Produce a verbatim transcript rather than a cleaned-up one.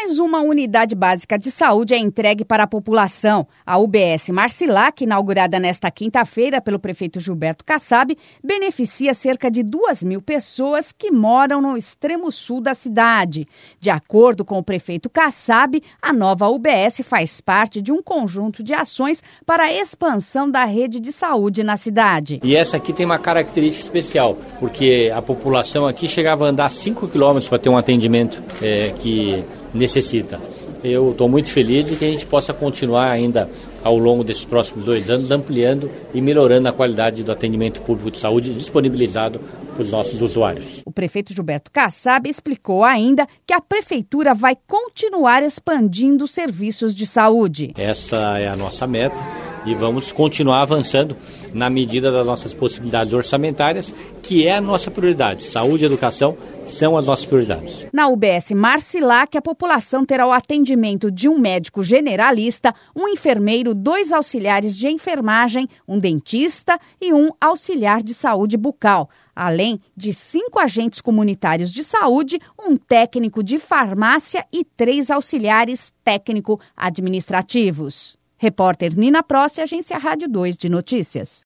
Mais uma unidade básica de saúde é entregue para a população. A U B S Marcilac, inaugurada nesta quinta-feira pelo prefeito Gilberto Kassab, beneficia cerca de duas mil pessoas que moram no extremo sul da cidade. De acordo com o prefeito Kassab, a nova U B S faz parte de um conjunto de ações para a expansão da rede de saúde na cidade. E essa aqui tem uma característica especial, porque a população aqui chegava a andar cinco quilômetros para ter um atendimento é, que necessita. Eu estou muito feliz de que a gente possa continuar ainda ao longo desses próximos dois anos ampliando e melhorando a qualidade do atendimento público de saúde disponibilizado para os nossos usuários. O prefeito Gilberto Kassab explicou ainda que a prefeitura vai continuar expandindo os serviços de saúde. Essa é a nossa meta e vamos continuar avançando na medida das nossas possibilidades orçamentárias, que é a nossa prioridade. Saúde e educação são as nossas prioridades. Na U B S Marcilac, a população terá o atendimento de um médico generalista, um enfermeiro, dois auxiliares de enfermagem, um dentista e um auxiliar de saúde bucal, além de cinco agentes comunitários de saúde, um técnico de farmácia e três auxiliares técnico-administrativos. Repórter Nina Prossi, Agência Rádio dois de Notícias.